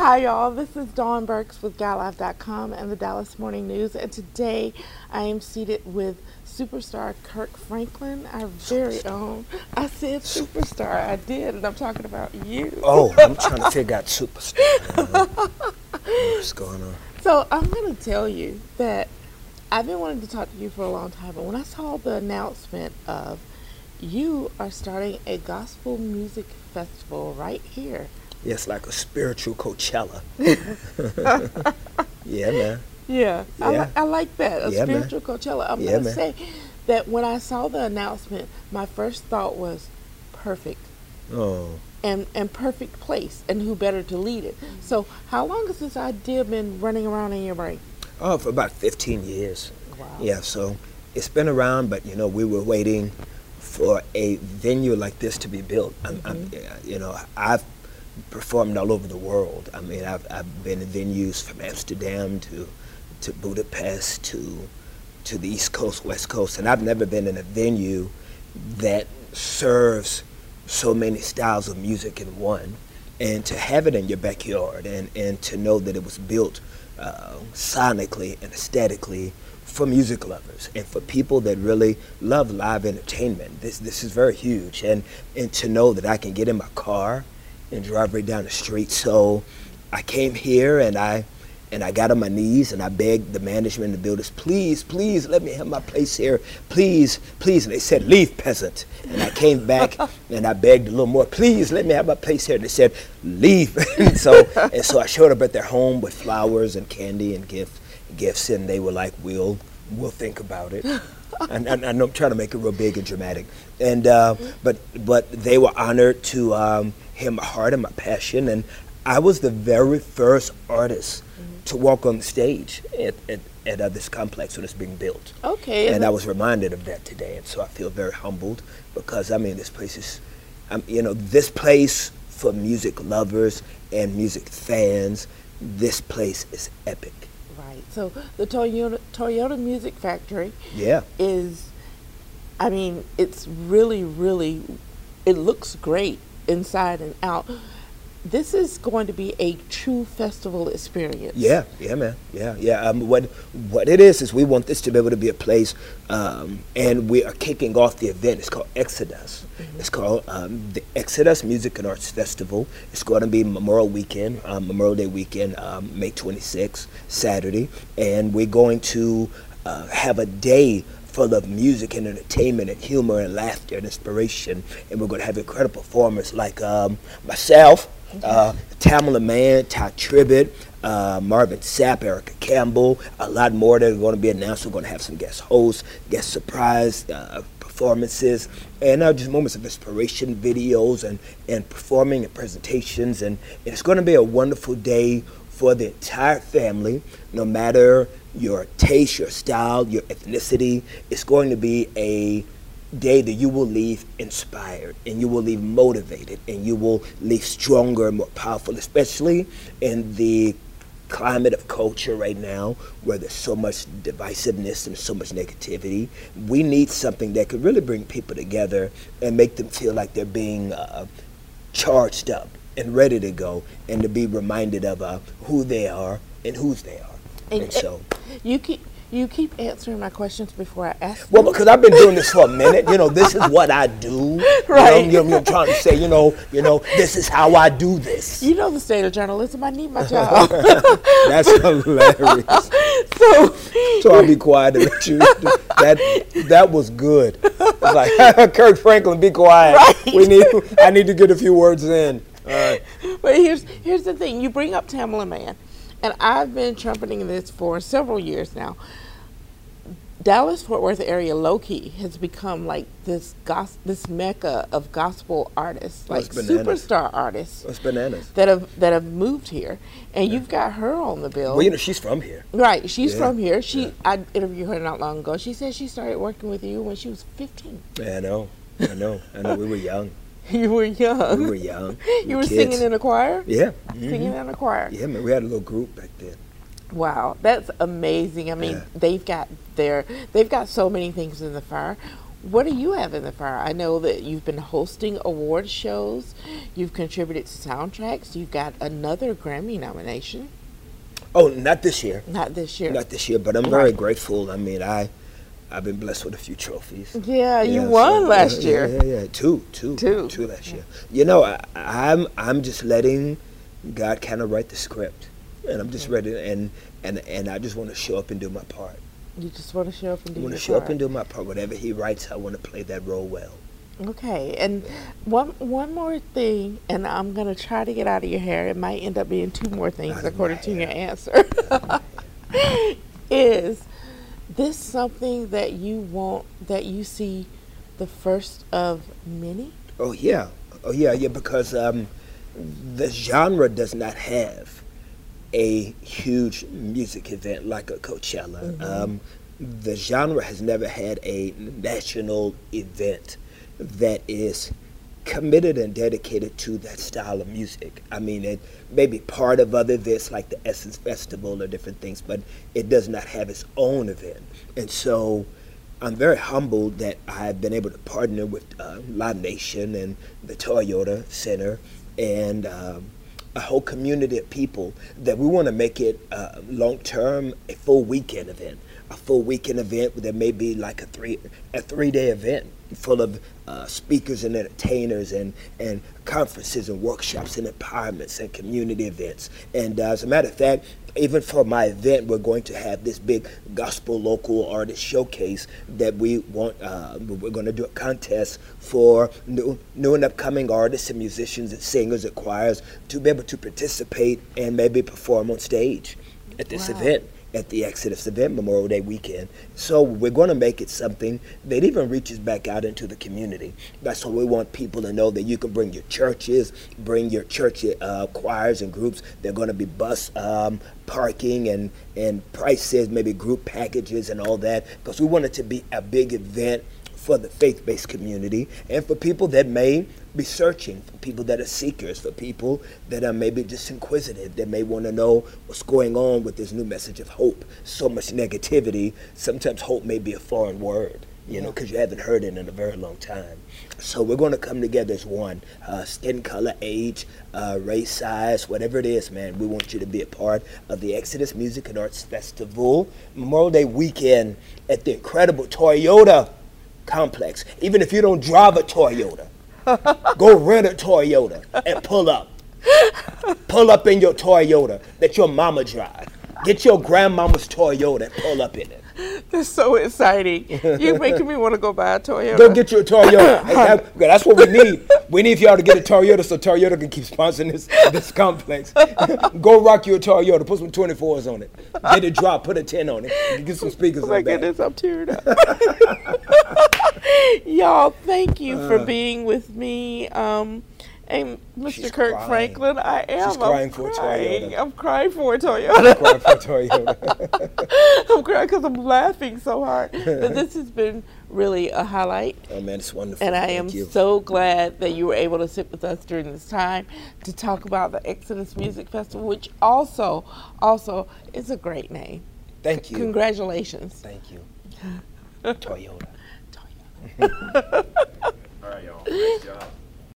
Hi, y'all. This is Dawn Burks with GuyLive.com and the Dallas Morning News. And today I am seated with superstar Kirk Franklin, our very own. I said superstar. I did, and I'm talking about you. Oh, I'm trying to figure out superstar. What's going on? So I'm going to tell you that I've been wanting to talk to you for a long time, but when I saw the announcement of you are starting a gospel music festival right here. Yes, like a spiritual Coachella. Yeah, man. Yeah, Yeah. I like that, a Yeah, man. spiritual Coachella. I'm Yeah, going to man. say that when I saw the announcement, my first thought was perfect. Oh, And perfect place, and who better to lead it. So how long has this idea been running around in your brain? oh, for about 15 years. Wow. Yeah, so it's been around, but we were waiting for a venue like this to be built. I've performed all over the world. I mean, I've been in venues from Amsterdam to Budapest to the East Coast, West Coast, and I've never been in a venue that serves so many styles of music in one. And to have it in your backyard and to know that it was built sonically and aesthetically for music lovers and for people that really love live entertainment. This is very huge, and to know that I can get in my car and drive right down the street. So I came here and I got on my knees and I begged the management and the builders, please, please let me have my place here, please, please. And they said, leave, peasant. And I came back and I begged a little more, please let me have my place here. And they said, leave. and so I showed up at their home with flowers and candy and gifts, and they were like, we'll think about it. And I'm trying to make it real big and dramatic. And but they were honored to hear my heart and my passion. And I was the very first artist to walk on the stage at this complex when it's being built. Okay. And I was reminded of that today, and so I feel very humbled because this place is, this place for music lovers and music fans. This place is epic. Right. So the Toyota Music Factory. Yeah. Is, it's really, really, it looks great inside and out. This is going to be a true festival experience. Yeah, man. Yeah. What it is we want this to be able to be a place, and we are kicking off the event. It's called Exodus. Mm-hmm. It's called the Exodus Music and Arts Festival. It's going to be Memorial Day weekend, May 26th, Saturday, and we're going to have a day full of music and entertainment and humor and laughter and inspiration, and we're going to have incredible performers like myself, Tamala Mann, Ty Tribbett, Marvin Sapp, Erica Campbell, a lot more that are going to be announced. We're going to have some guest hosts, guest surprise performances, and just moments of inspiration, videos, and performing and presentations. And it's going to be a wonderful day for the entire family, no matter your taste, your style, your ethnicity. It's going to be a day that you will leave inspired, and you will leave motivated, and you will leave stronger and more powerful, especially in the climate of culture right now where there's so much divisiveness and so much negativity. We need something that could really bring people together and make them feel like they're being charged up and ready to go, and to be reminded of who they are and whose they are. And so you keep answering my questions before I ask them. Well, because I've been doing this for a minute. This is what I do. Right. I'm trying to say, this is how I do this. You know the state of journalism. I need my job. That's hilarious. So I'll be quiet and let you. That was good. It's like, Kirk Franklin, be quiet. Right. I need to get a few words in. All right. But here's the thing. You bring up Tamala Mann, and I've been trumpeting this for several years now. Dallas-Fort Worth area, low-key, has become like this mecca of gospel artists, like superstar artists. That's bananas. That have moved here, and you've got her on the bill. Well, she's from here. Right, she's from here. I interviewed her not long ago. She said she started working with you when she was 15. Yeah, I know. We were young. You were young. We were young. You were singing in a choir? Yeah. Singing in a choir. Yeah, man. We had a little group back then. Wow, that's amazing. They've got so many things in the fire. What do you have in the fire? I know that you've been hosting award shows. You've contributed to soundtracks. You've got another Grammy nomination. Oh, not this year. Not this year. Not this year, but I'm very grateful. I mean, I've been blessed with a few trophies. Yeah, you won last year. Yeah. Two last year. You know, I'm just letting God kind of write the script, and I'm just ready, and I just want to show up and do my part. You just want to show up and do your part. I want to show up and do my part. Whatever He writes, I want to play that role well. Okay, and one more thing, and I'm going to try to get out of your hair. It might end up being two more things according to your answer. Is this something that you want, that you see the first of many? Oh yeah, because the genre does not have a huge music event like a Coachella. Mm-hmm. The genre has never had a national event that is committed and dedicated to that style of music. I mean, it may be part of other events like the Essence Festival or different things, but it does not have its own event. And so I'm very humbled that I've been able to partner with Live Nation and the Toyota Center and a whole community of people that we want to make it long-term a full weekend event. A full weekend event that may be like a three-day event full of speakers and entertainers and conferences and workshops and empowerments and community events. And as a matter of fact, even for my event, we're going to have this big gospel local artist showcase that we want. We're going to do a contest for new and upcoming artists and musicians and singers and choirs to be able to participate and maybe perform on stage at this event, at the Exodus event, Memorial Day weekend. So we're going to make it something that even reaches back out into the community. That's what we want people to know, that you can bring your churches, bring your church choirs and groups. They're going to be bus parking and prices, maybe group packages and all that, because we want it to be a big event for the faith-based community and for people that may be searching, for people that are seekers, for people that are maybe just inquisitive, that may want to know what's going on with this new message of hope. So much negativity, sometimes hope may be a foreign word, you know, because you haven't heard it in a very long time. So we're going to come together as one, skin color, age, race, size, whatever it is, man. We want you to be a part of the Exodus Music and Arts Festival, Memorial Day weekend at the incredible Toyota complex. Even if you don't drive a Toyota, go rent a Toyota and pull up. Pull up in your Toyota that your mama drive. Get your grandmama's Toyota and pull up in it. That's so exciting. You're making me want to go buy a Toyota. Go get you a Toyota. That's what we need. We need for y'all to get a Toyota so Toyota can keep sponsoring this complex. Go rock you a Toyota. Put some 24s on it. Get it drop. Put a 10 on it. Get some speakers on that. Oh my goodness, I'm tearing up. Y'all, thank you for being with me. And Mr. Kirk crying. Franklin, I am. She's crying for a Toyota. I'm crying for a Toyota. Crying for a Toyota. I'm crying because I'm laughing so hard. But this has been really a highlight. Oh man, it's wonderful. And I am so glad that you were able to sit with us during this time to talk about the Exodus Music Festival, which also is a great name. Thank you. Congratulations. Thank you. Toyota. Toyota. All right, y'all. Nice job.